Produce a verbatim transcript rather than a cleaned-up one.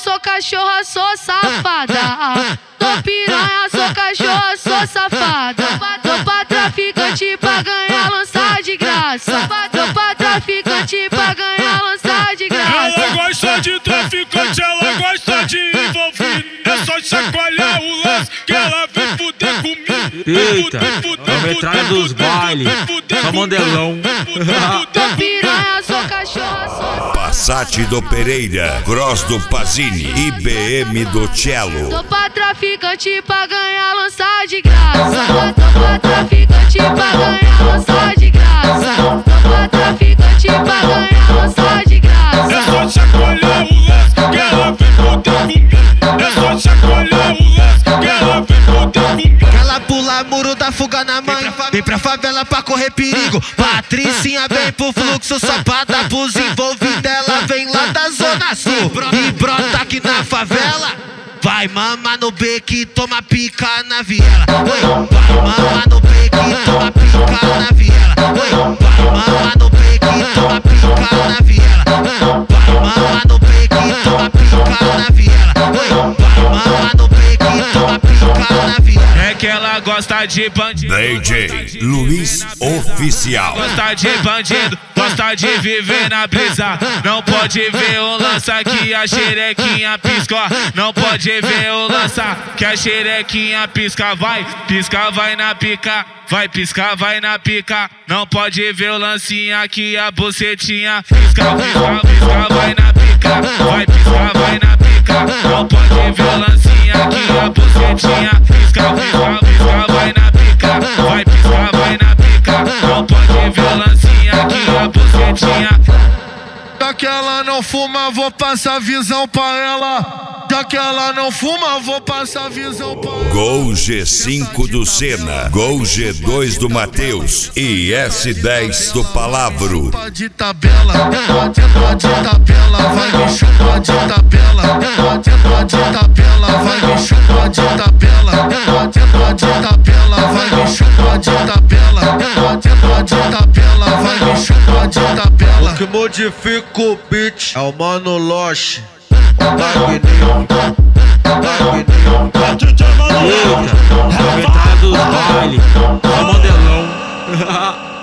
sou cachorra, sou safada. Tô piranha, sou cachorra, sou safada. Tô pra traficante pra ganhar lança de graça. Tô pra traficante pra ganhar lança de graça. Ela gosta de traficante, ela gosta de envolvido. É só chacoalhar o lance que ela vem fuder comigo. Eita, é a metralha dos bailes, só modelão. Tô piranha, sou cachorra, sou Passat do Pereira, Cross do Pazini e B M do Cello. Tô pra traficante pra ganhar lança de graça. Tô pra traficante pra ganhar lança de graça. Tô pra traficante pra ganhar lança de graça. É só chacoalhar o lance que ela vem fuder comigo. É só chacoalhar o lance que ela vem fuder comigo. Ela pula muro da fuga na mãe, vem pra favela pra correr perigo. Patricinha vem pro fluxo, só pra dar pros envolvidos. Ela vem lá da zona sul e brota aqui na favela. Vai mama no beque, toma pica na viela. Oi, vai mama no beque, toma pica na viela. Oi, vai mama no beque, toma pica na viela. Vai mama no beque, toma pica na viela. Oi, vai mama no beque, toma pica na viela. É que ela gosta de bandido. D J Luiz Oficial. Gosta de bandido, gosta de viver na brisa. Não pode ver o lança que a xerequinha pisca. Não pode ver o lança que a xerequinha pisca. Vai, pisca, vai na pica. Vai piscar, vai na pica. Não pode ver o lancinha que a bucetinha pisca, pisca, pisca, vai na pica. Vai piscar, vai na pica. Não pode ver o lancinha que a bucetinha pisca, pisca, pisca, vai na pica. Vai piscar, vai na pica. Não pode ver o lancinha que a bucetinha. Já que ela não fuma, vou passar visão pra ela. Já que ela não fuma, vou passar visão pra ela. Gol G cinco do Senna, Gol G dois do Matheus e S dez do Palavro. De tabela, pode, pode tabela, vai me chupar de tabela. Pode, pode tabela, vai me chupar de tabela. Pode, pode tabela, vai me chupar de tabela. Pode, pode tabela, vai me chupar de tabela. O que modifica o beat é o Mano Loche. Magnífico, magnífico. Eita, é a metralha dos bailes, só modelão.